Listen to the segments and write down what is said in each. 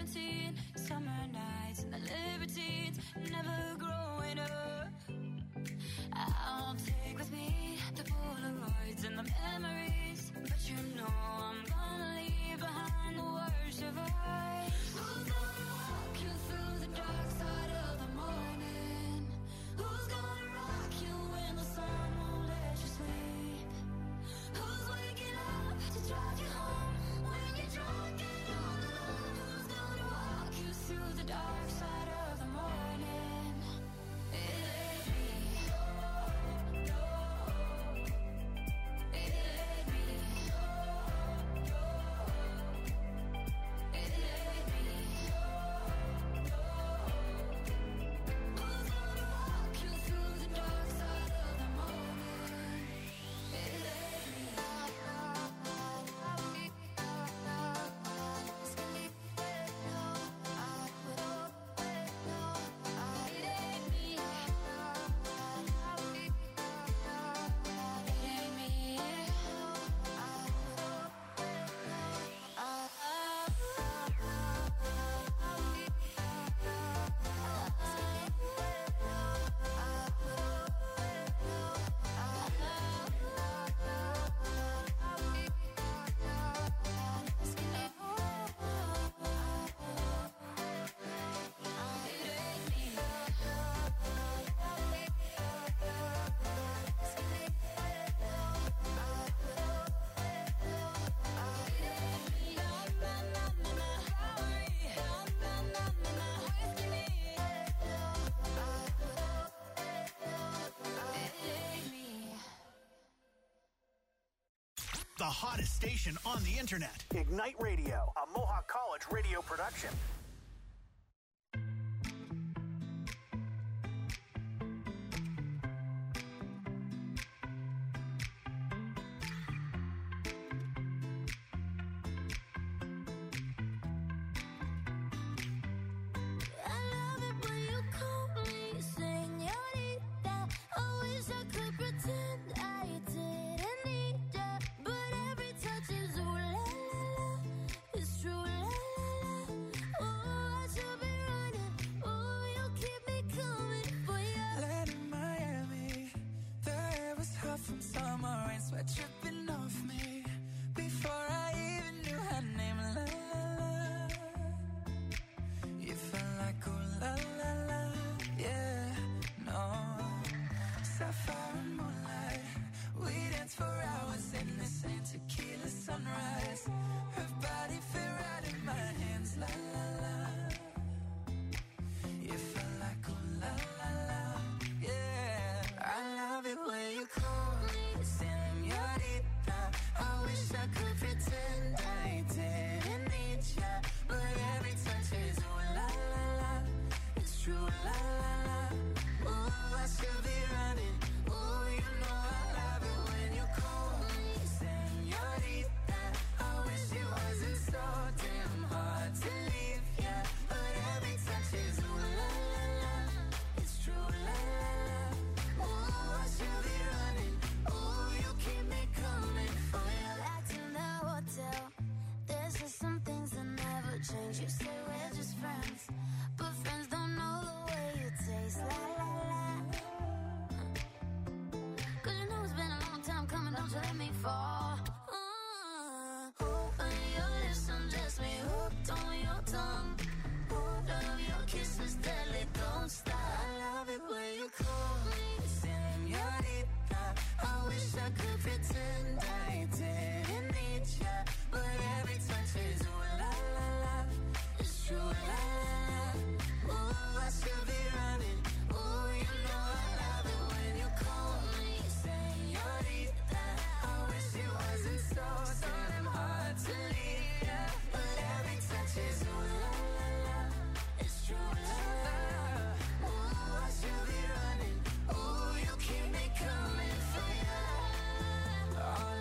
17, summer nights and the libertines, never growing up. I'll take with me the Polaroids and the memories, but you know I'm gonna leave behind the worst of us. Who's gonna walk you through the dark side of the morning? Who's gonna rock you when the sun won't let you sleep? Who's waking up to drive you home when you're drunk and all alone? Who's gonna walk you through the dark side of the morning? It ain't me. The hottest station on the internet. Ignite Radio, a Mohawk College radio production. Oh,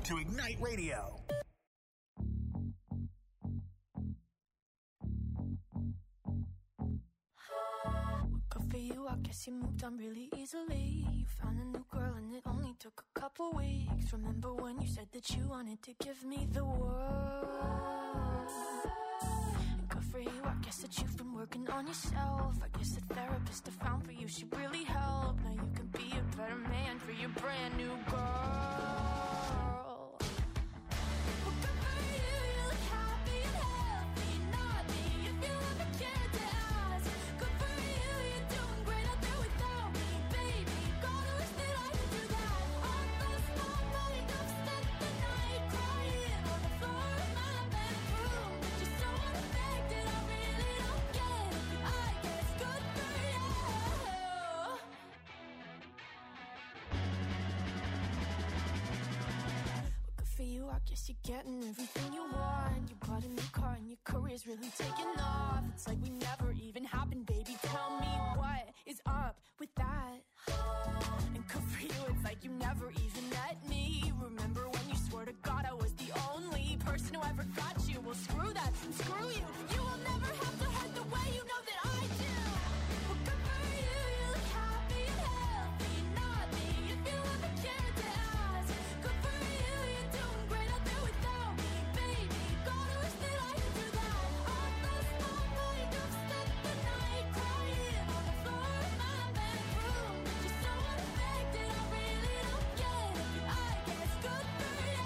to Ignite Radio. Good for you, I guess you moved on really easily. You found a new girl and it only took a couple weeks. Remember when you said that you wanted to give me the world? And good for you, I guess that you've been working on yourself. I guess the therapist I found for you should really help. Now you can be a better man for your brand new girl. I guess you're getting everything you want. You bought a new car and your career's really taking off. It's like we never even happened, baby. Tell me what is up with that? And good for you, it's like you never even met me. Remember when you swore to God I was the only person who ever got you? Well, screw that, screw you. You will never have to hurt the way you know that I do. Well, good for you, you look happy and healthy. Not me, if you ever cared to ask. Good for you, you're doing great out there without me, baby. Gotta wish that I could do that. I lost my mind, I've spent the night crying on the floor of my bedroom. But you're so unaffected, I really don't get it. I guess good for you.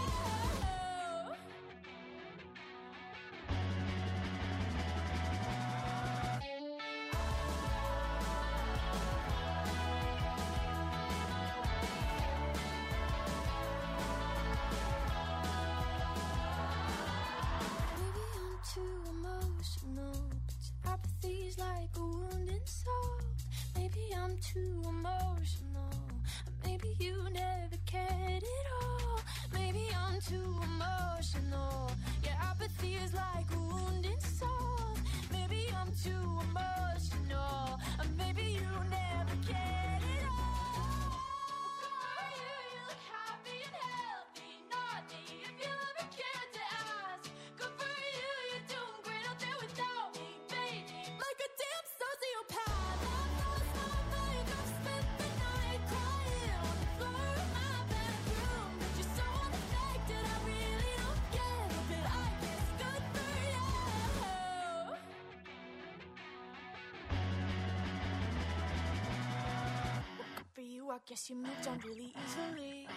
Maybe I'm too emotional, but your apathy's like a wounded soul. Maybe I'm too emotional, or maybe you never cared at all. Maybe I'm too emotional, your apathy is like a wounded soul. Maybe I'm too emotional, or maybe you never cared at all. You look happy and healthy, not me, if you ever cared to ask. Good for you, you're doing great out there without me, baby. Like a damn sociopath. I've lost my mind, I've spent the night crying on the floor of my bedroom. But you're so unaffected, I really don't get it. But I guess good for you. Good for you, I guess you moved on really easily.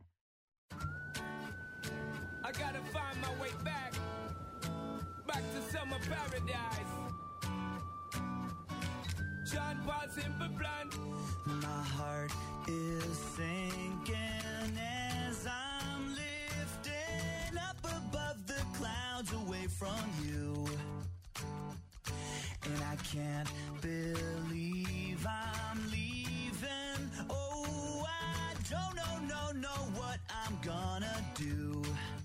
I gotta find my way back to summer paradise. John Paul Simple Plan. My heart is sinking as I'm lifting up above the clouds away from you. And I can't believe I'm leaving. Oh, I don't know what I'm gonna do.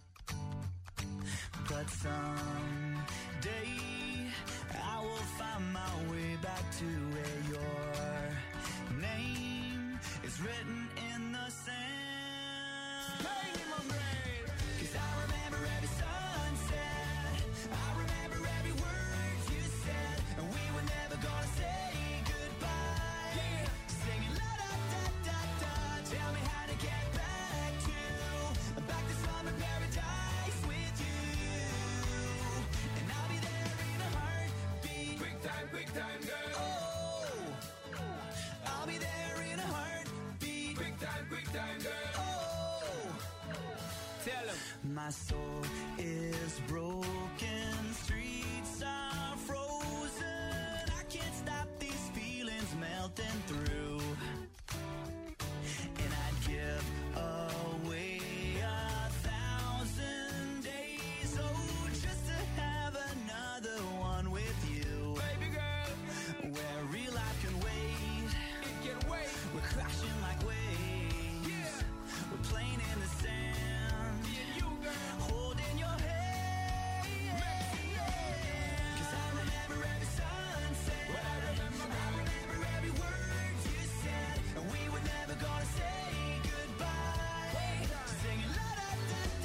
But someday I will find my way back to where your name is written in the sand. Pain in my brain. 'Cause I remember every sunset, I remember every word you said, and we were never gonna say goodbye. Yeah. Singing la da da da da. Tell me how to get back to summer paradise with you. And I'll be there in a heartbeat. Quick time, girl. Oh, I'll be there in a heartbeat. Quick time, girl. Oh, Tell him. my soul is broken, streets are frozen. I can't stop these feelings melting through. And I'd give away 1,000 days, oh, just to have another one with you. Baby girl, Where real life can wait, it can wait. we're crashing like waves. Yeah. We're playing in the sand, Me and you, girl. holding your hand. 'Cause I remember every sunset, I remember every word you said, and we were never gonna say goodbye. Singing la da da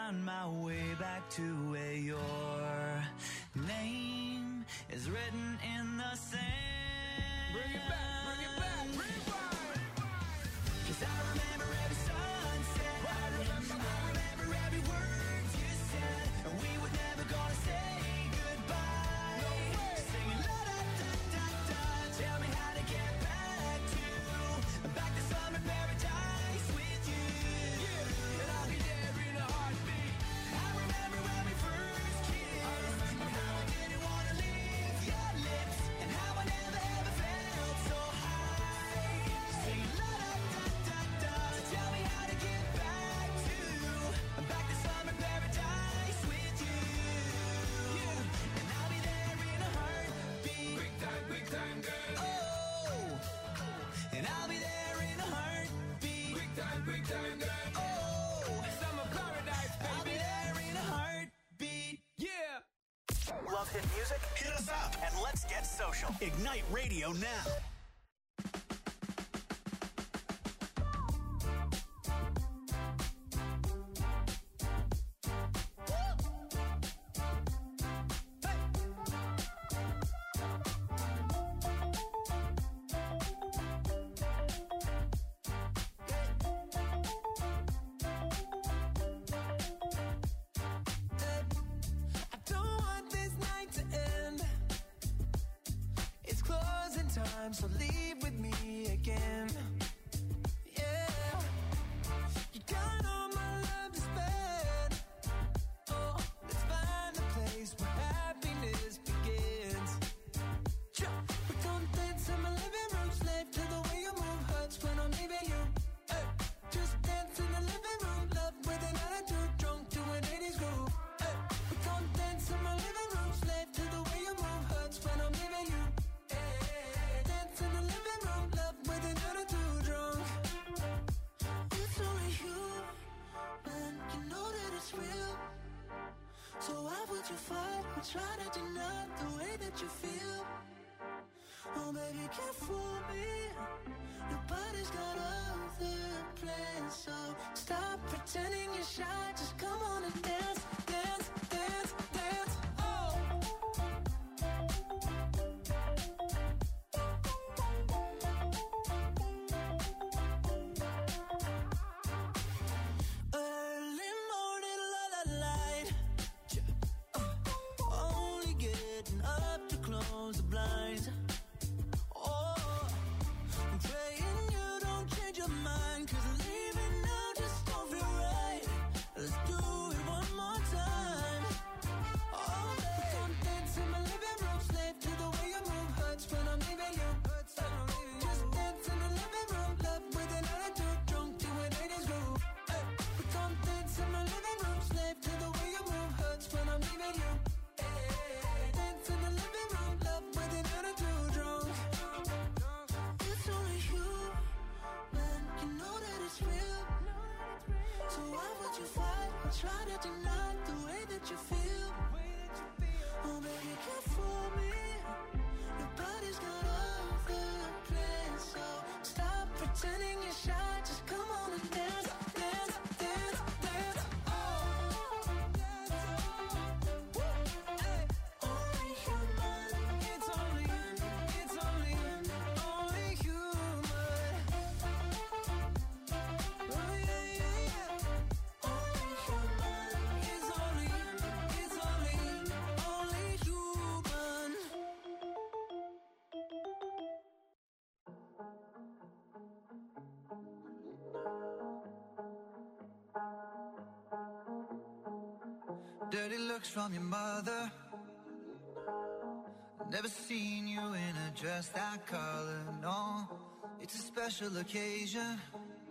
find my way back to where your name is written in the sand. Bring it back, bring it back, rewind. 'Cause I remember every sunset, I remember every word you said, and we were never gonna say goodbye. No way. Singing la da da da da, tell me how to get back to summer paradise with you. Yeah, and I'll be there in a heartbeat. I remember when we first kissed, and how I didn't wanna leave your lips, and how I never ever felt so high. Singing la da da da da, so tell me how to get back to summer paradise with you. Yeah, and I'll be there in a heartbeat. Big time, girl. Oh, and I'll be there in a heartbeat. Big time, girl. Oh, Summer paradise, I'll be baby. there in a heartbeat. Yeah. Love hit music? Hit us up and let's get social. Ignite Radio now. I don't want this night to end. It's closing time, so leave with me again. Yeah, you got all my love to spend. Oh, let's find a place where happiness begins. We're gonna dance in my living room, slave to the way you move, hurts when I'm leaving you. Hey, just dance in the living room, love with an attitude, drunk to an 80s groove. Hey, we're gonna dance in my living room, slave to the way you move, hurts when I'm leaving you. Hey, dance in the living room, love with an attitude, drunk. It's only you, and you know that it's real. So why would you fight or try to deny the way that you feel? Oh baby, can't fool me. Nobody's got other plans, so stop pretending you're shy. Just come on and dance, dance, dance, dance. Oh. Early morning, light. Only getting up to close the blinds. Oh, I'm praying you don't change your mind, 'cause leaving now just don't feel right. Let's do it one more time. Oh, baby, come dance in my living room, slave to the way you move, hurts when I'm leaving you. Just dance in the living room, love with an attitude, drunk to an 80s groove. Hey, we come dance in my living room, slave to the way you move, hurts when I'm leaving you. Hey, dance in the living room, love with an attitude, drunk. It's only you, man, you know that it's real. So why would you fight or try to deny the way that you feel? Oh baby, can't fool me. Nobody's got other plans, so stop pretending you're shy. Just come on and dance, dance, dance, dance. Oh, hey, only human. It's only human. Oh yeah, yeah, yeah. Only human. It's only human. Dirty looks from your mother. Never seen you in a dress that color, no. It's a special occasion.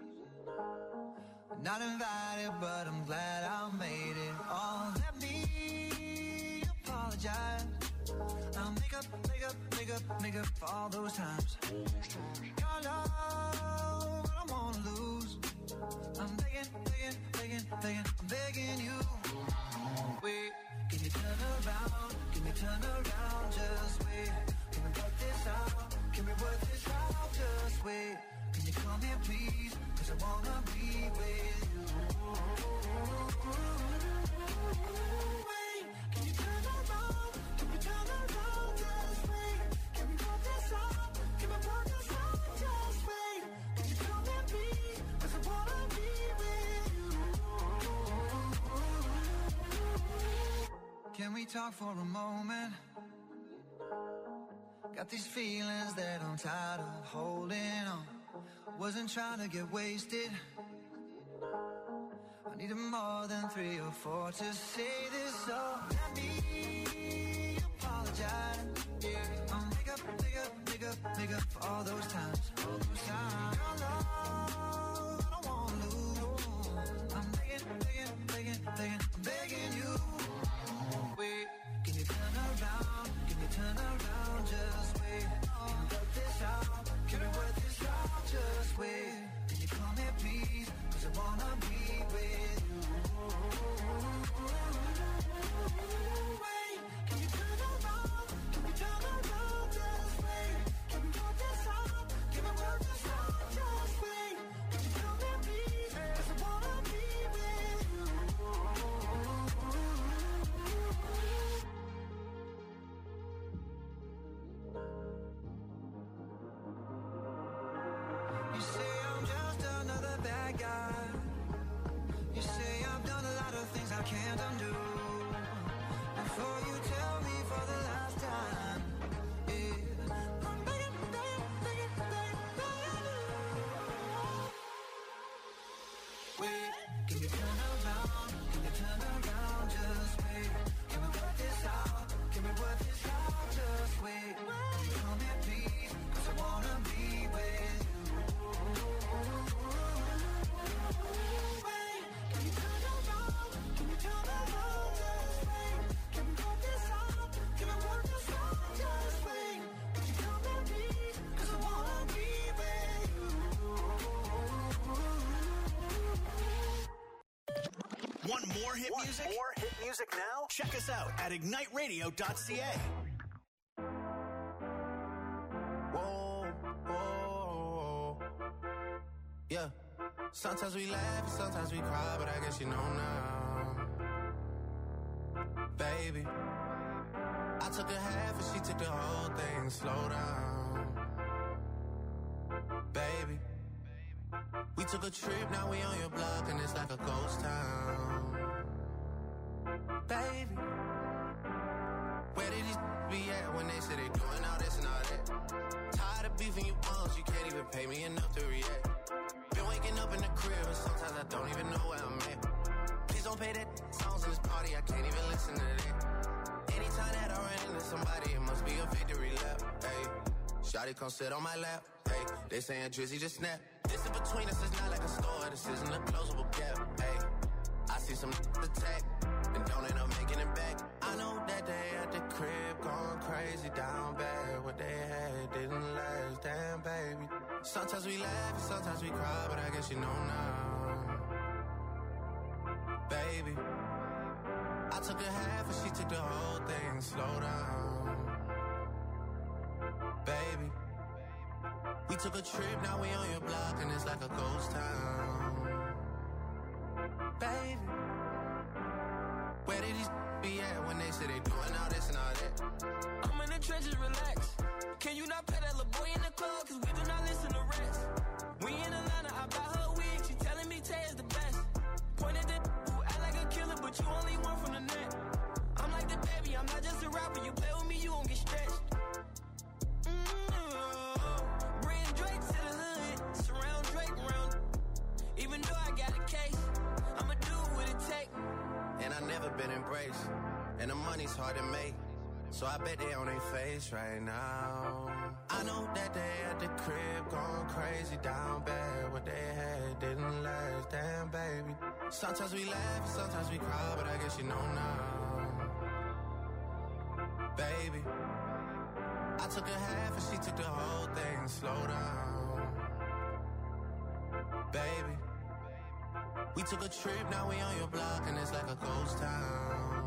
Not invited, but I'm glad I made it. Oh, let me apologize. I'll make up for all those times. Your love, I don't wanna lose. I'm begging, I'm begging you. Wait, can you turn around? Can we turn around? Just wait. Can we work this out? Can we work this out? Just wait. Can you come here, please? 'Cause I wanna be with you. me talk for a moment? Got these feelings that I'm tired of holding on. Wasn't trying to get wasted. I needed more than 3 or 4 to say this, so let me apologize. Yeah, I'm make up for all those times. Your love, I don't wanna lose. I'm begging you. Wait, can you turn around? Can you turn around? Just wait. Can we work this out? Can we work this out? Just wait. Can you come here, please? 'Cause I wanna be with you. Wait, can you turn around? Can we turn around? Just wait. Can we work this out? Can we work this out? Just wait. Can you come here, please? 'Cause I wanna be with you. You say I'm just another bad guy. You say I've done a lot of things I can't undo. Before you tell me for the last time, yeah, I'm begging you. Wait, can you turn around? Can you turn around? Just wait. Can we work this out? Can we work this out? Just wait. Can you come here, please? 'Cause I wanna be with you. Wait, can you turn around? Can you turn around? Just wait. Can we work this out? Can we work this out? Just wait. Can you come here, please? 'Cause I wanna be with you. Want more hit music? More hit music now? Check us out at igniteradio.ca. Whoa, whoa, yeah. Sometimes we laugh and sometimes we cry, but I guess you know now, baby. I took a half and she took the whole thing. Slow down, baby. We took a trip, now we on your block and it's like a ghost town, baby. Where did these be at when they say they doing all this and all that? Tired of beefing you bums, you can't even pay me enough to react. Been waking up in the crib and sometimes I don't even know where I'm at. Please don't pay that songs in this party, I can't even listen to that. Anytime that I run into somebody, it must be a victory lap. Hey, shawty come sit on my lap. Hey, they saying Drizzy just snap. This in between us is not like a store, this isn't a closable gap. Hey, I see some attack and don't end up making it back. I know that they at the crib going crazy down bad. What they had didn't last, damn baby. Sometimes we laugh and sometimes we cry, but I guess you know now, baby. I took a half and she took the whole thing. Slow down, baby. We took a trip, now we on your block and it's like a ghost town, baby. Where did these be at when they say they doing all this and all that? I'm in the trenches, relax. Can you not pay that little boy in the club? 'Cause we do not listen to rest. We in Atlanta, I buy her wig. She telling me Tay is the best. Pointed at who act like a killer, but you only one from the net. I'm like the baby, I'm not just a rapper. You play with me, you gon' get stretched. Bring Drake to the hood, surround Drake round. Even though I got a case, I'ma do what it take. And I never been embraced, and the money's hard to make, so I bet they on their face right now. I know that they at the crib going crazy down bad. What they had didn't last, damn baby. Sometimes we laugh and sometimes we cry, but I guess you know now, baby. I took a half and she took the whole thing. Slow down, baby. We took a trip, now we on your block and it's like a ghost town,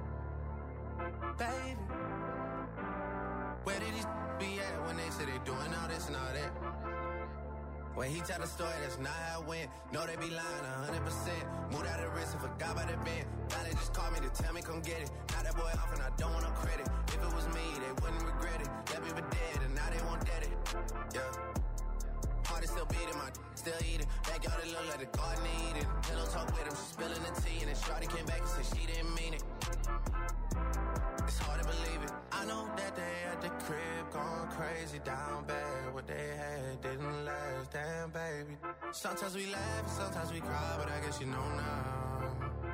baby. Where did these be at when they say they doing all this and all that? When he tell the story, that's not how it went. No, they be lying 100%. Moved out of the wrist and forgot about the bend. Now they just call me to tell me come get it. Now that boy off and I don't want no credit. If it was me, they wouldn't regret it. That baby dead and now they won't dead it. Yeah. Heart is still beating, my still eating. Backyard, it look like the garden eating. Pillow talk with him, she spilling the tea. And then shawty came back and said she didn't mean it. crazy, down bad. What they had didn't last, damn baby. Sometimes we laugh and sometimes we cry, but I guess you know now.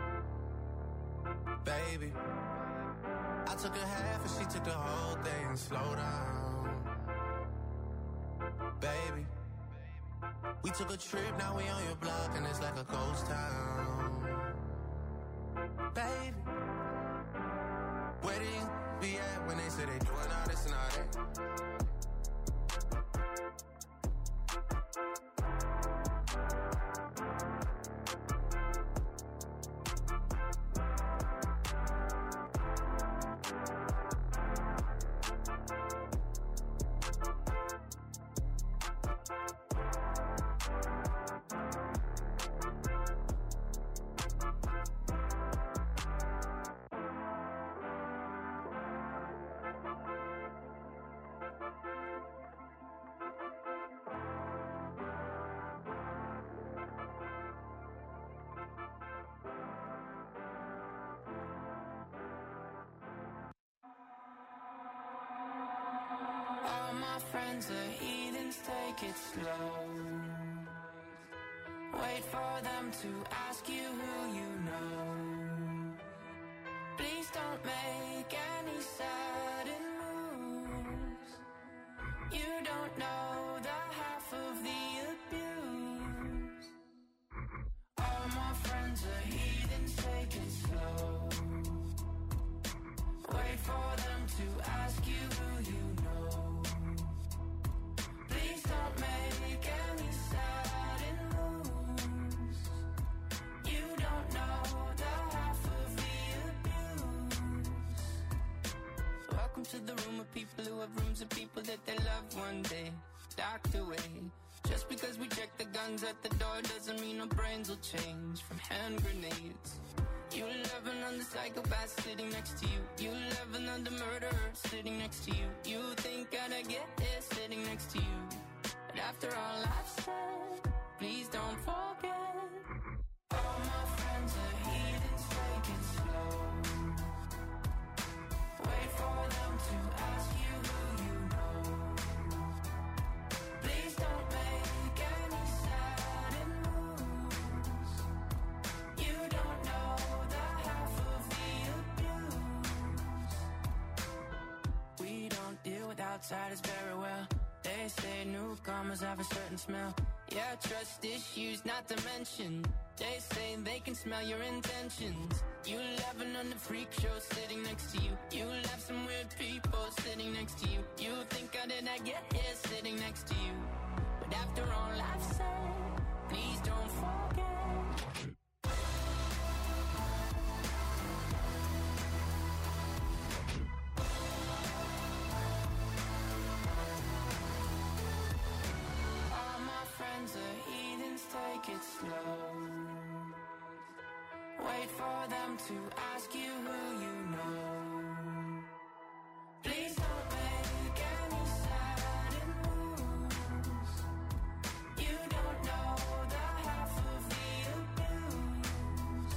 Baby, I took a half and she took the whole thing. Slow down, baby. We took a trip, now we on your block and it's like a ghost town. Baby, where do you be at when they say they doing all this and all that? My friends are heathens, take it slow. Wait for them to ask you who you know. Please don't make any sudden moves. You don't know the half of the abuse. All my friends are heathens, take it slow. Wait for them to ask you who you know. Please don't make any sudden moves. You don't know the half of the abuse. Welcome to the room of people who have rooms of people that they love one day docked away. Just because we check the guns at the door doesn't mean our brains will change from hand grenades. You love another psychopath sitting next to you. You love another murderer sitting next to you. You think I'd get here sitting next to you. But after all I've said, please don't forget. All my friends are heathens, take it slow. Wait for them to ask you who you know. Please don't make any sudden moves. You don't know the half of the abuse. We don't deal with outsiders very well. They say newcomers have a certain smell. Yeah, trust issues not to mention. They say they can smell your intentions. You laughing on the freak show sitting next to you. You laugh some weird people sitting next to you. You think how did I get here sitting next to you? But after all I've said, please don't forget. Take it slow. Wait for them to ask you who you know. Please don't make any sudden moves. You don't know the half of the abuse.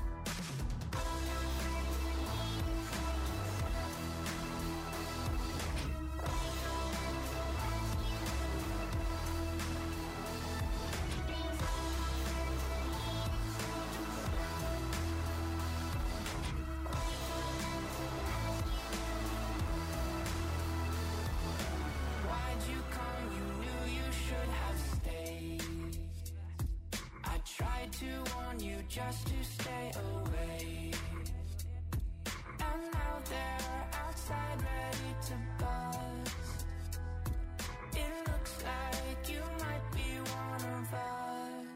To warn you just to stay away. And now they're outside ready to bust. It looks like you might be one of us.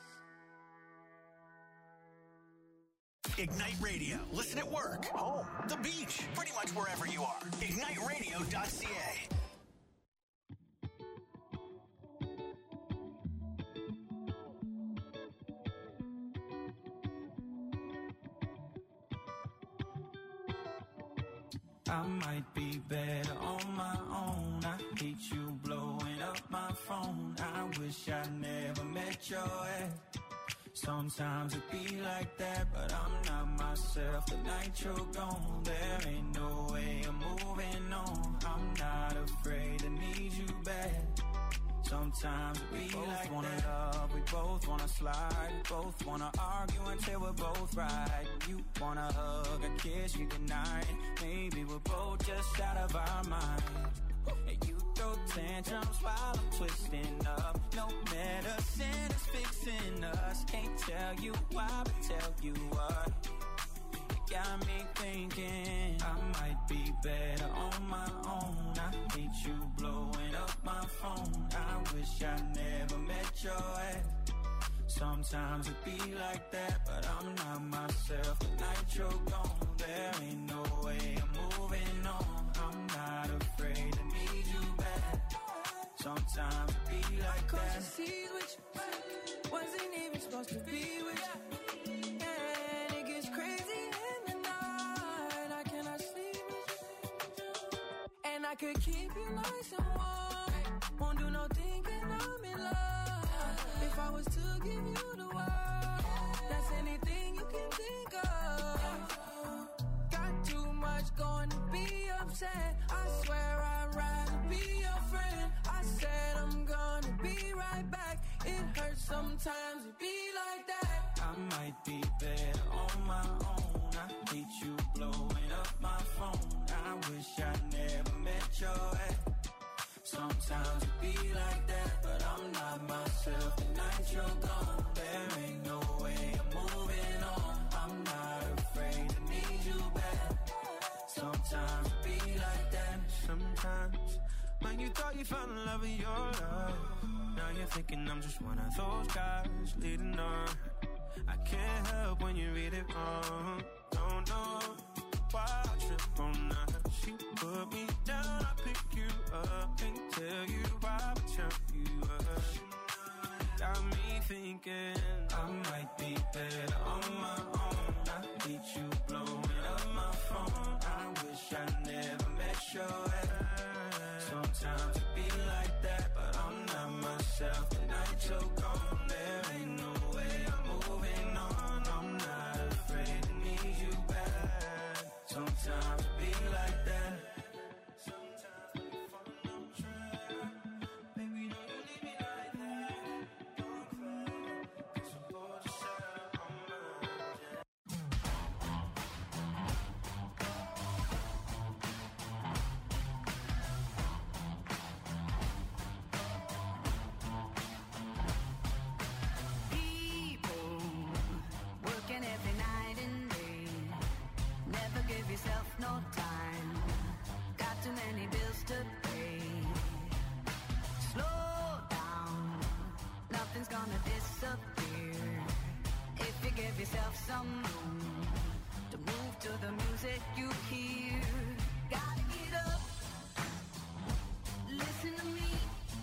Ignite Radio. Listen at work, home, the beach, pretty much wherever you are. IgniteRadio.ca. I might be better on my own. I hate you blowing up my phone. I wish I never met your ex. Sometimes it be like that, but I'm not myself. The night you're gone, there ain't no way I'm moving on. I'm not afraid to need you back. Sometimes it be like that. We both wanna love, we both wanna slide. We both wanna argue until we're both right. You wanna hug, a kiss you goodnight. Maybe we're both just out of our mind. And you throw tantrums while I'm twisting up. No medicine is fixing us. Can't tell you why, but tell you what. You got me thinking I might be better on my own. I hate you blowing up my phone. I wish I never met your ex. Sometimes it be like that, but I'm not myself. The night you're gone, there ain't no way I'm moving on. I'm not afraid to need you back. Sometimes it be like that. Cause you see with you, wasn't even supposed to be with you. And it gets crazy in the night. I cannot sleep with you. And I could keep you nice and warm. Won't do no thinking I'm in love. If I was to give you the world, that's anything you can think of. Got too much going to be upset. I swear I'd rather be your friend. I said I'm gonna be right back. It hurts sometimes to be like that. I might be better on my own. I hate you blowing up my phone. I wish I never met your ex. Sometimes it be like that, but I'm not myself. The night you're gone, there ain't no way I'm moving on. I'm not afraid to need you back. Sometimes it be like that. Sometimes when you thought you found the love of your life, now you're thinking I'm just one of those guys leading on. I can't help when you read it wrong. Don't know why I trip on that. She put me down, I pick you up. Can't tell you why, but tell you up. Got me thinking I might be better on my own. I hate you blowing up my phone. I wish I never met your ex. Sometimes it be like that, but I'm not myself. The night you're gone, there ain't no way I'm moving on. I'm not afraid to need you back. Sometimes it be like that. Sometimes we fall on track. Baby, don't you leave me like that. Don't cry, 'cause I'm bored yourself on People working every night and day. Never give yourself no time. Got too many bills to pay. Slow down, nothing's gonna disappear. If you give yourself some room to move to the music you hear. Gotta get up, listen to me.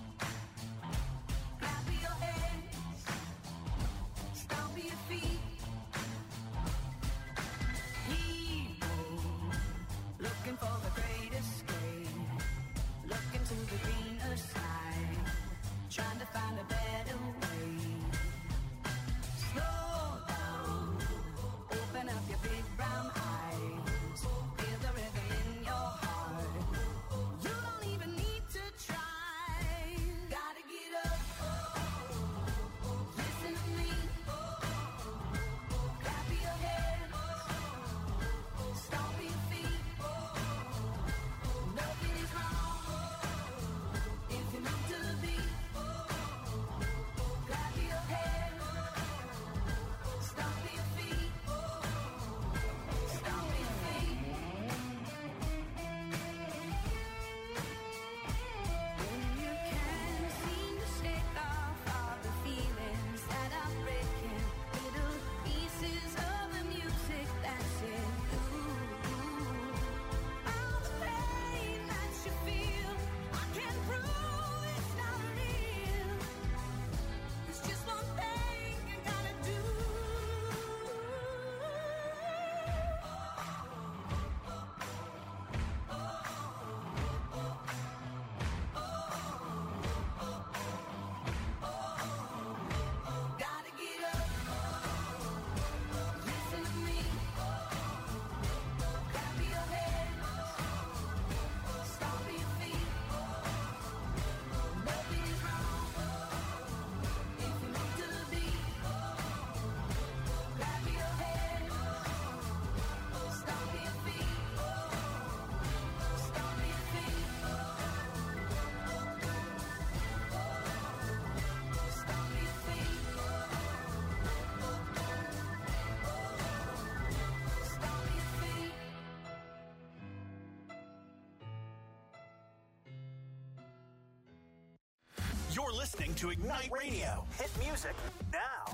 Clap your hands, stomp your feet. People looking for the great escape, looking to the greener side, trying to find a better way. Slow down, open up your big brown eyes. listening to Ignite Radio. Hit music now.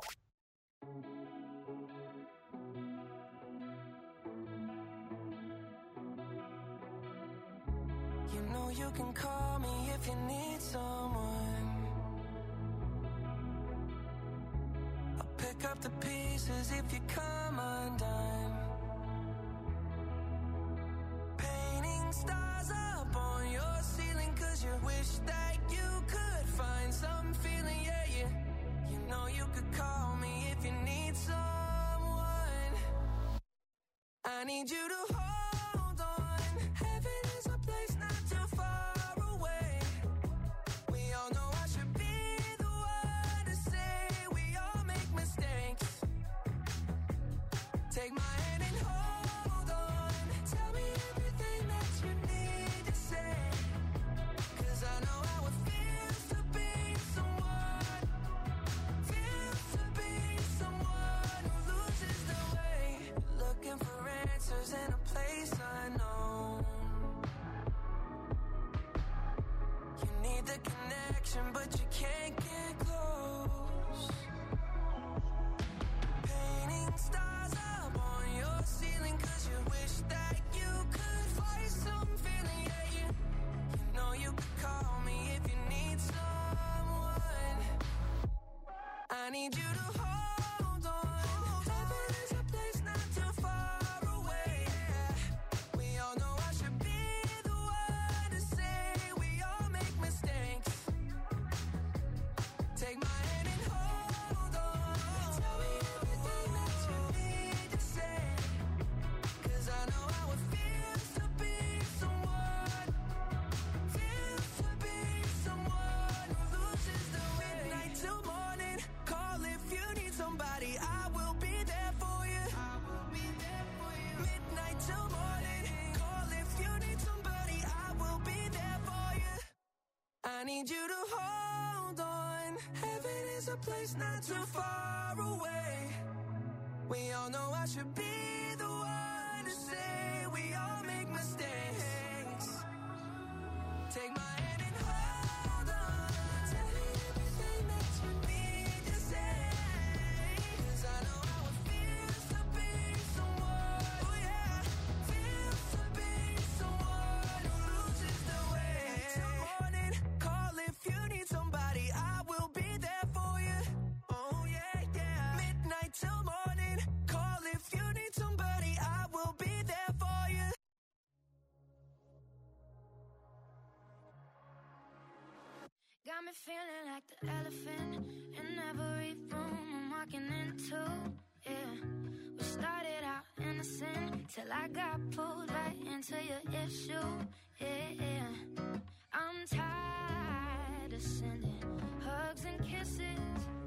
You know you can call me if you need someone. I'll pick up the pieces if you come undone. Painting stars up on your ceiling 'cause you wish that you could find some feeling, yeah, yeah. You know you could call me if you need someone. I need you to hold on. Heaven is a place not too far away. We all know I should be the one to say we all make mistakes. Take my hand and hold on. Tell me everything that you need to say. 'Cause I know how it feels to be someone. Feels to be someone who loses their way. Looking for answers in a place unknown. You need the connection, but you can't get close. Painting stars up on your ceiling 'cause you wish that you could find some feeling, yeah, yeah. You know you could call me if you need someone. I need you to hold on. Heaven is a place not too far away. We all know I should be the one to say we all make mistakes. Take my hand and hold on. Tell me everything that you need to say. 'Cause I know how it feels to be someone. Feels to be someone who loses the way. Midnight till morning. Call if you need somebody. I will be there for you. I will be there for you. Midnight till morning. Call if you need somebody. I will be there for you. I need you to hold on. Heaven is a place not too far away. We all know I should be the one to say we all make mistakes. Take my hand and hold on. Tell me everything that you need to say. 'Cause I know how it feels to be someone. Oh yeah, feels to be someone who loses their way. Till morning, call if you need somebody. I will be there for you. Oh yeah, yeah. Midnight till morning, call if you need somebody. I will be there for you. Got me feeling like the elephant in every room I'm walking into. Yeah, we started out innocent till I got pulled right into your issue. Yeah, I'm tired of sending hugs and kisses.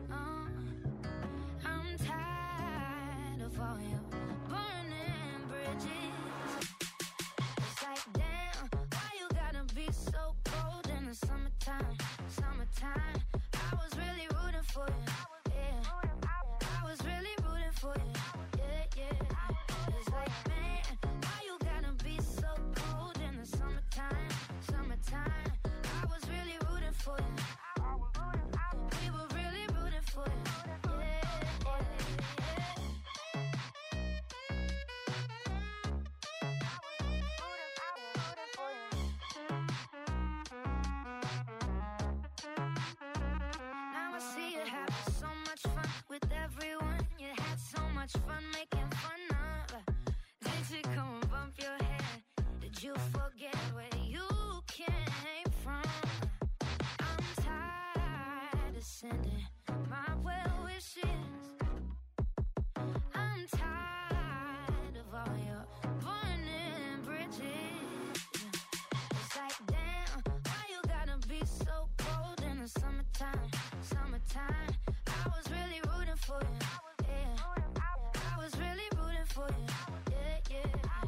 I'm tired of all your burning bridges. It's like, damn, why you gotta be so cold in the summertime? Summertime, I was really rooting for you. Yeah, I was really rooting for you. Yeah, yeah. It's like, man, why you gotta be so cold in the summertime? Summertime, I was really rooting for you. We were really rooting for you. Yeah, Now I see you having so much fun with everyone. You had so much fun making fun of. Did you come and bump your head? Did you forget where you came from? I'm tired of sending my well wishes. I'm tired of all your burning bridges. It's like, damn, why you gotta be so cold in the summertime? Summertime, I was really rooting for you. Yeah, I was really rooting for you. Yeah, yeah.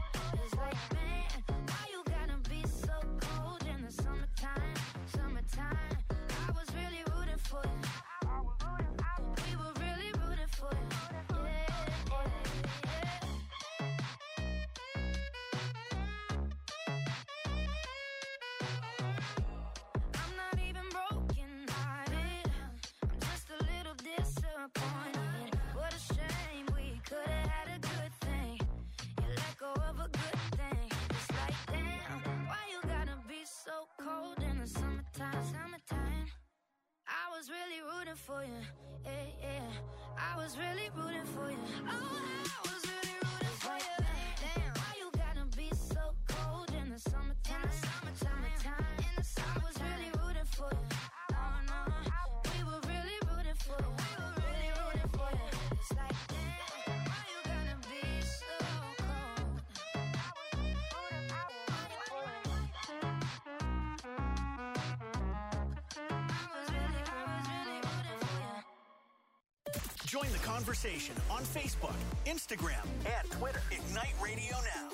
disappointed. What a shame, we could have had a good thing. You let go of a good thing. It's like, damn, why you gotta be so cold in the summertime? I was really rooting for you, yeah. I was really rooting for you. Oh, I was really rooting for you. Damn, why you gotta be so cold in the summertime? I was really rooting for you. Oh no, we were really rooting for you. It's like, damn, why you gotta be so cold? Join the conversation on Facebook, Instagram, and Twitter. Ignite Radio Now.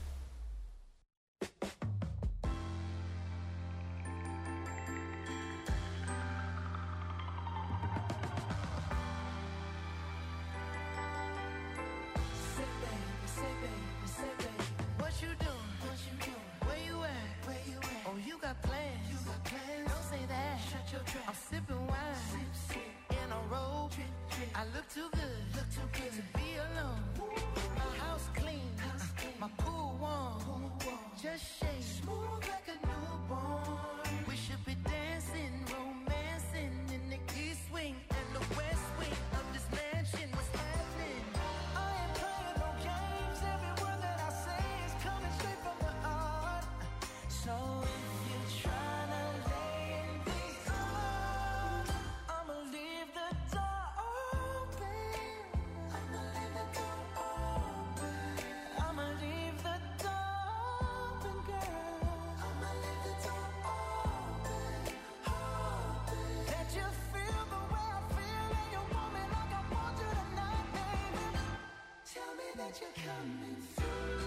What you doing? Where you at? Oh, you got plans. Don't say that. Shut your trap. I'm sipping wine in a robe. I look too good to be alone. My house clean, my pool warm. Just shake smooth like a newborn. We should be dancing, romancing in the east wing and the west wing of this mansion. What's happening? I ain't playing no games. Every word that I say is coming straight from the heart. So if you're trying to lay in these arms, I'ma leave the door open. I'ma leave the door open. I'ma leave the door open, girl. I'ma leave the door open. That you feel the way I feel and you want me like I want you tonight, baby. Tell me that you're coming through.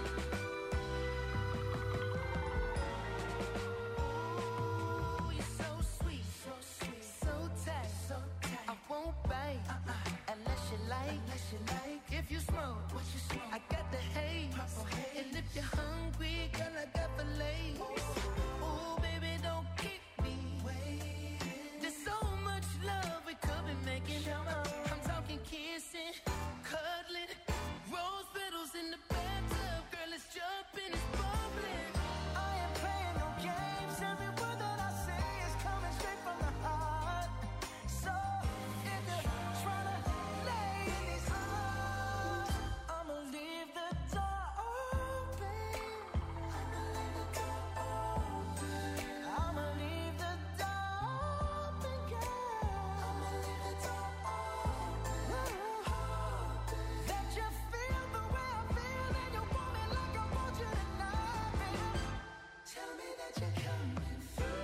Ooh, you're so sweet, so tight. I won't bite unless you like. If you smoke, I got the haze. And if you're hungry, girl, I got fillets. Ooh, baby, don't keep me waiting. There's so much love we could be making. I'm talking kissing, cuddling, rose petals in the bathtub. Girl, it's jumping, it's bubbling. I ain't playing no games. Every word that I say is coming straight from the heart. So if you're trying to lay in these arms, I'ma leave the door open. I'ma leave the door open. I'ma leave the door open, girl. I'ma leave the door open. That you feel the way I feel and you want me like I want you tonight, baby. Tell me that you're coming through.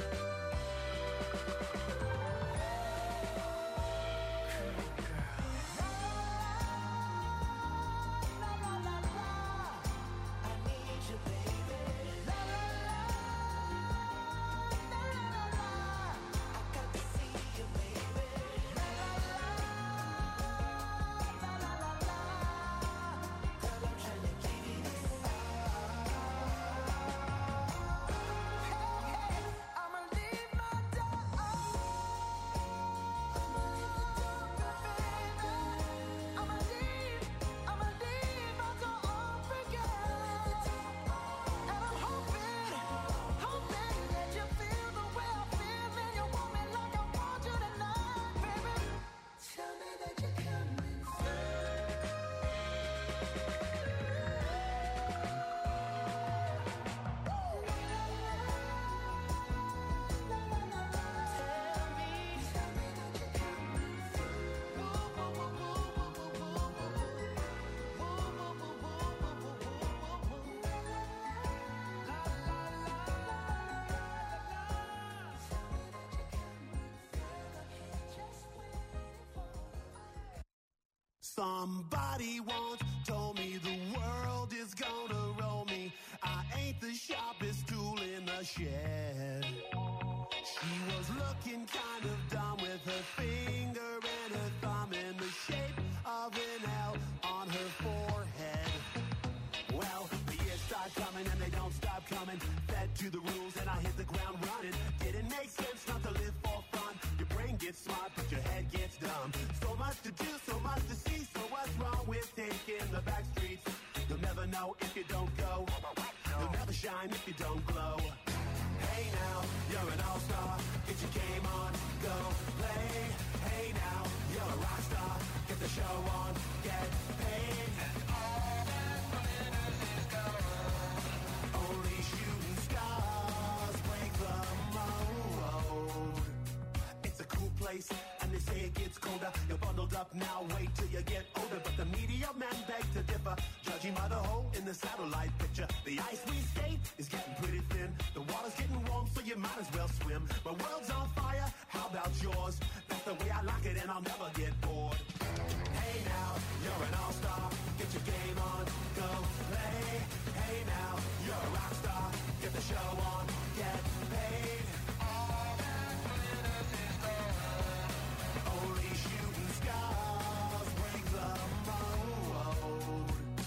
I need you, baby. La la la, la la la. I got to see you, baby. La la la, la la la. Girl, I'm trying to give you this. Hey, I'ma leave my door open. I'ma leave the door open, baby. I'ma leave my door open, girl. And I'm hoping that you feel the way I feel and you want me like I want you tonight, baby. Tell me that you're coming Somebody once told me the world is gonna roll me. I ain't the sharpest tool in the shed. She was looking kind of dumb with her finger and her thumb in the shape of an L on her forehead. Well, the years start coming and they don't stop coming. Fed to the rules and I hit the ground running. Didn't make sense not to live for fun. Your brain gets smart but your head gets dumb. dumb. So much to do, so much to see. So what's wrong with taking the back streets? You'll never know if you don't go. You'll never shine if you don't glow. Hey now, you're an all-star. Get your game on, go play. Hey now, you're a rock star. Get the show on, get paid. And all that glitters is gold. Only shooting stars break the mold. It's a cool place, and they say it gets colder. You're bundled up now, wait till you get older. But the media men beg to differ, judging by the hole in the satellite picture. The ice we skate is getting pretty thin. The water's getting warm, so you might as well swim. My world's on fire, how about yours? That's the way I like it, and I'll never get bored. Hey now, you're an all-star. Get your game on, go play. Hey now, you're a rock star. Get the show on, get paid. All that glitters is gold. Only shooting stars break the mold.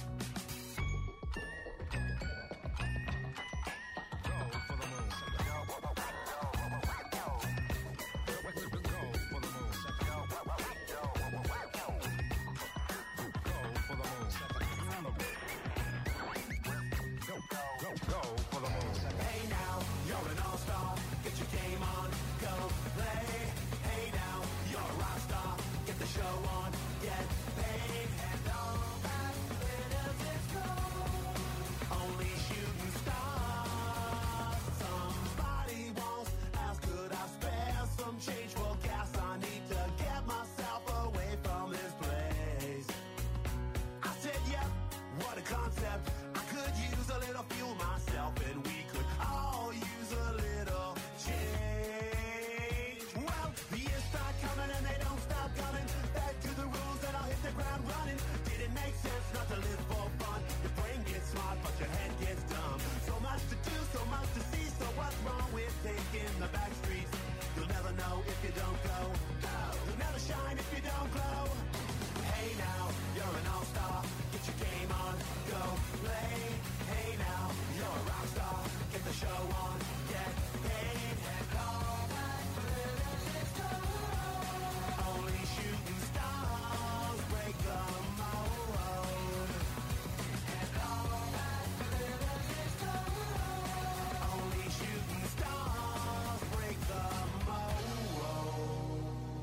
Hey now, you're an all-star. Get your game on, go play. Hey now, you're a rock star. Get the show on, get paid. And all that glitters is gold. Only shooting stars. Somebody once asked, could I spare some change for gas? I need to get myself away from this place. I said, yep, what a concept. I could use a little fuel myself, and we could all use a little change. Well, the years start coming and they don't stop coming. Back to the rules and I'll hit the ground running. Did it make sense not to live for fun? Your brain gets smart, but your head gets dumb. So much to do, so much to see. So what's wrong with taking the back streets? You'll never know if you don't go. You'll never shine if you don't glow. Hey now, you're an all-star. Get your game on, go play. Hey now, you're a rock star. Get the show on, get paid. And all that glitters is gold. Only shooting stars break the mold. And all that glitters is gold. Only shooting stars break the mold.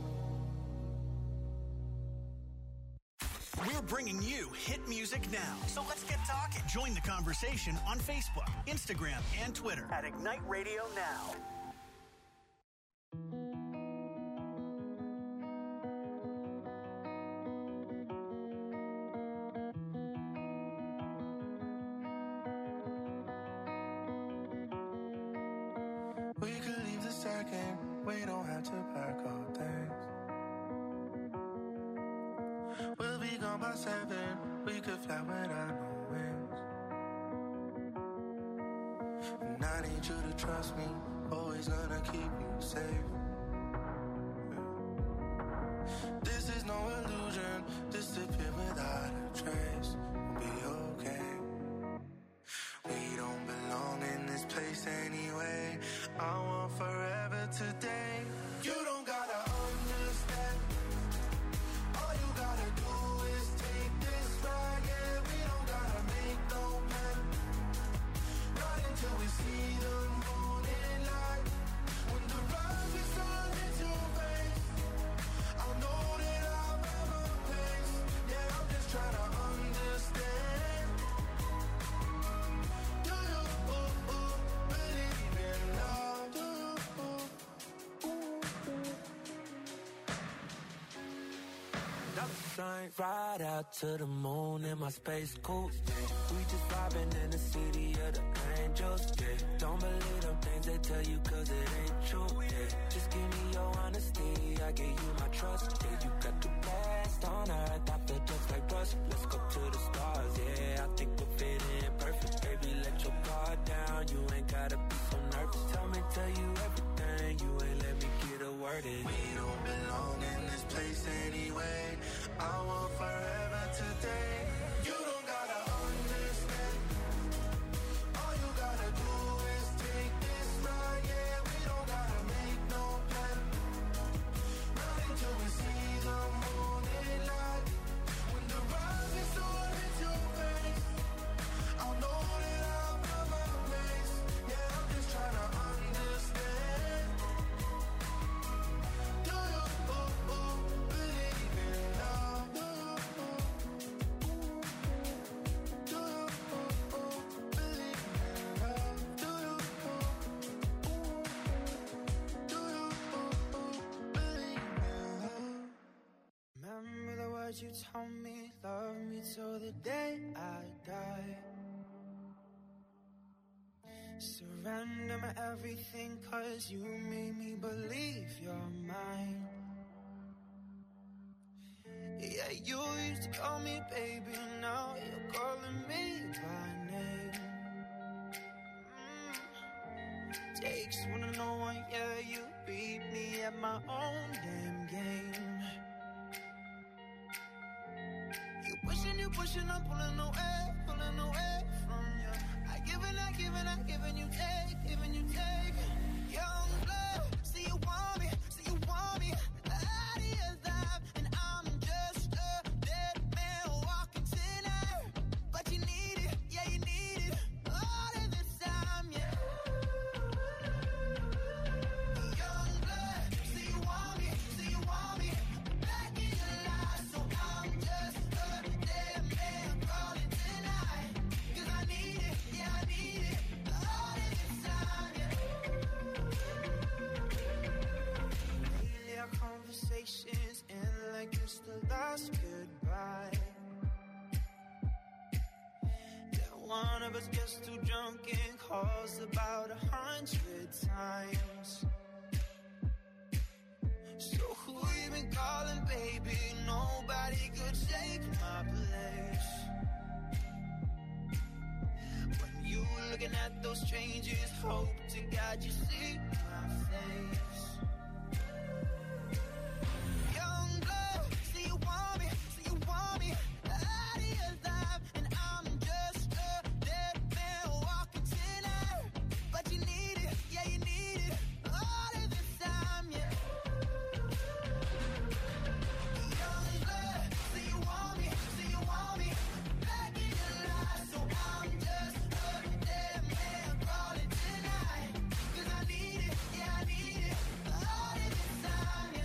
We're bringing you hit music now. So let's get talking. Join the conversation on Facebook, Instagram, and Twitter at Ignite Radio Now. We could leave the second, we don't have to pack our things. We'll be gone by 7, we could fly without no wings. And I need you to trust me, always gonna keep you safe. This is no illusion, disappear without a trace. We'll be okay. We don't belong in this place anyway. I want forever today. You don't gotta understand. All you gotta do is take this ride. Yeah, we don't gotta make no plan. Right until we see the morning light. When the rising sun hits your face, I'll know that I've ever placed. Yeah, I'm just trying to understand. Do you believe in love? Do you? Another drink, ride out to the moon in my space coupe. Yeah. We just vibing in the city of the angels. Yeah. Don't believe them things they tell you 'cause it ain't true. Yeah. Just give me your honesty, I give you my trust. Yeah, you got the best on earth, I feel just like rust. Let's go to the stars, yeah, I think we'll fit in perfect. Baby, let your guard down, you ain't gotta be so nervous. Tell you everything, you ain't let me get a word in. We don't belong in this place anyway. I want forever today. You don't gotta understand. All you gotta do is take this ride. Yeah, we don't gotta make no plan. Right until we see words you told me, love me till the day I die. Surrender my everything, cause you made me believe you're mine. Yeah, you used to call me baby, now you're calling me by name. Takes one to know one, yeah, you beat me at my own damn game. You pushing, I'm pulling away from you. I giving you take, young blood, see you want me, the idea's live, and I'm just a dead man walking tonight, but you need it, yeah, you need it, all of this time, yeah. Young blood, see you want me, back in your life, so I'm just a dead man calling tonight, cause I need it, yeah, I need it, all of this time, yeah. Lately our conversations end like it's the last goodbye. Then one of us gets too drunk and calls about 100 times. So who you been calling, baby? Nobody could take my place. When you looking at those strangers, hope to God you see my face. Young blood, see you want me, the idea's live, and I'm just a dead man walking tonight, but you need it, yeah, you need it, all of this time, yeah. Young blood, see you want me, back in your life, so I'm just a dead man calling tonight, cause I need it, yeah, I need it, all of this time, yeah.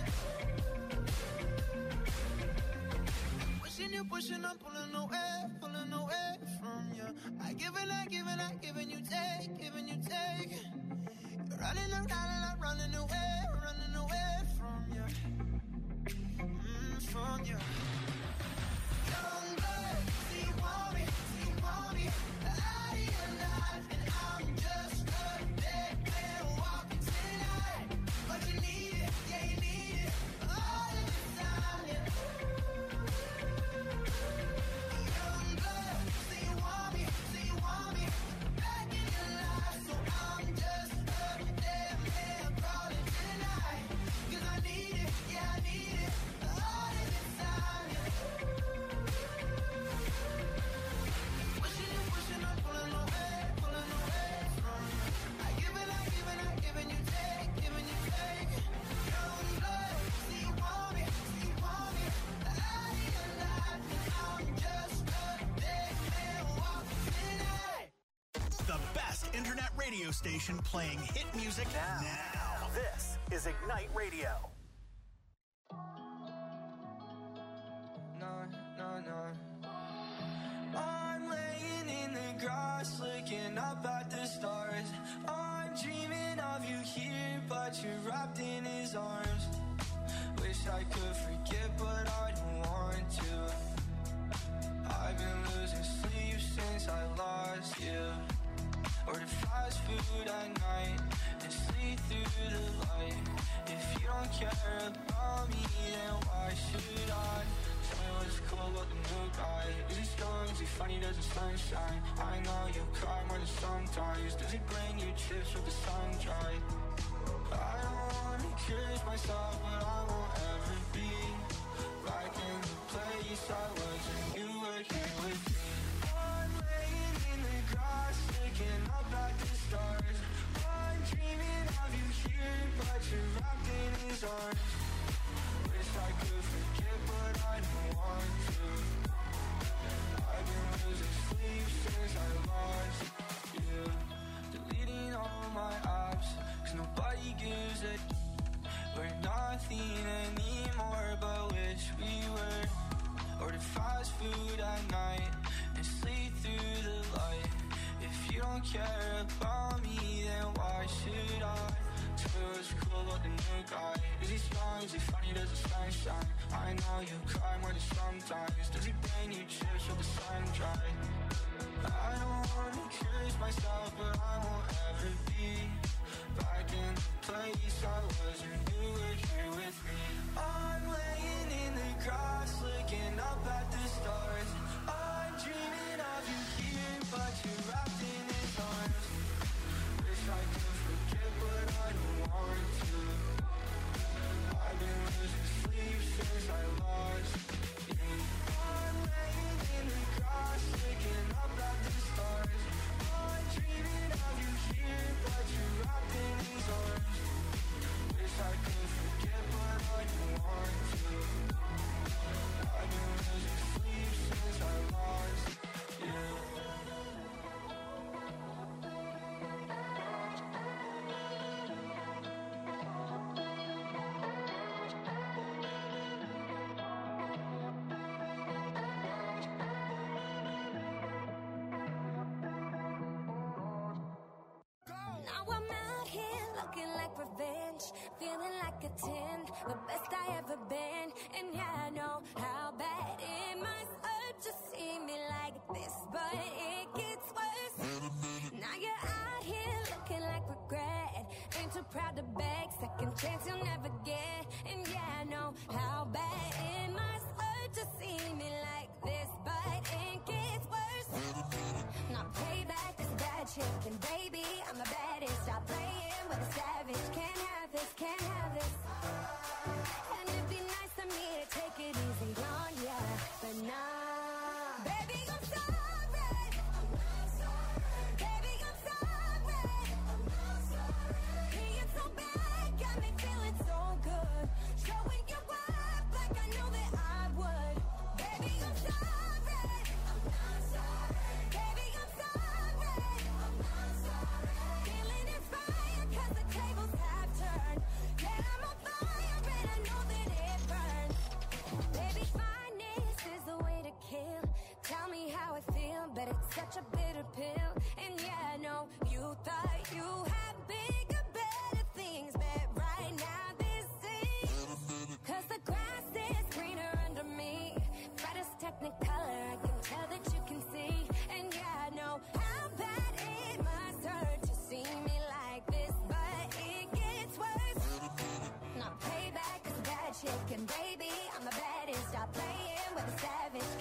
Pushing, I'm pulling away from you. I giving you take, You're running away from you, from you. Young blood, see you want me, the idea's live, and I'm just a dead man walking tonight, but you need it, yeah, you need it, all of this time, yeah. Young blood, see you want me, back in your life, so I'm just a dead man calling tonight, cause I need it, yeah, I need it, all of this time, yeah. Pushing, I'm pulling away from you. I giving you take, young blood, see you want me, the idea's live, and I'm just a dead man walking tonight. The best internet radio station playing hit music now. This is Ignite Radio. No. I'm laying in the grass, looking up at the stars. I'm dreaming of you here, but you're wrapped in his arms. Wish I could forget, but I don't want to. I've been losing sleep since I lost you. Order fast food at night and sleep through the light. If you don't care about me, then why should I? Tell me what's cool about the new guy. Is he strong? Is he funny? Does the sunshine? I know you cry more than sometimes. Does he bring you chips with the sun dry? I don't wanna curse myself, but I won't ever be back in the place I was when you were here with me. I'm laying in the grass, looking up at the stars. I'm dreaming of you here, but you're wrapped in his arms. Wish I could forget, but I don't want to. I've been losing sleep since I lost you. Deleting all my apps, cause nobody gives a we're nothing anymore, but wish we were. Order fast food at night and sleep through the light. If you don't care about me, then why should I? Tell me what's cool about the new guy. Is he strong? Is he funny? Does the sun shine? I I know you cry more than sometimes. Does it pain you tears till the sun dry? I don't wanna curse myself, but I won't ever be back in the place I was when you were here with me. I'm laying in the grass, looking up at the stars. I'm dreaming of you here, but you're wrapped in his arms. Wish I could forget, but I don't want to. I've been losing sleep since I lost you. I'm laying in the grass, looking up at the stars. I'm dreaming of you here, but you're wrapped in his arms. Wish I could forget, but I don't want to. I've been losing sleep since I lost you. Now I'm out here looking like revenge, feeling like a 10, the best I ever been. And yeah, I know how bad it must hurt to see me like this, but it gets worse. Now you're out here looking like regret, ain't too proud to beg, second chance you'll never get. And yeah, I know how bad it must hurt to see me like this, but it gets worse. Now payback is bad chick, and baby, I'm the baddest. Stop playing with a savage. Can't have this, can't have this. And it'd be nice of me to take it easy on ya, but nah. Baby, I'm sorry. Baby, I'm sorry. Being so bad got me feeling so good. Showing you up like I know that I would. Baby, I'm sorry. Baby, I'm sorry. Feeling inspired 'cause the tables have turned. Yeah, I'm on fire and I know that it burns. Baby, finest is the way to kill. Tell me how I feel, but it's such a bitter pill. And yeah, I know you thought you had bigger, better things, but right now this is 'cause the grass is greener under me. Brightest technicolor, I can tell that you can see. And yeah, I know how bad it must hurt to see me like this, but it gets worse. Now payback is bad chick, and baby, I'm the baddest. Stop playing with a savage.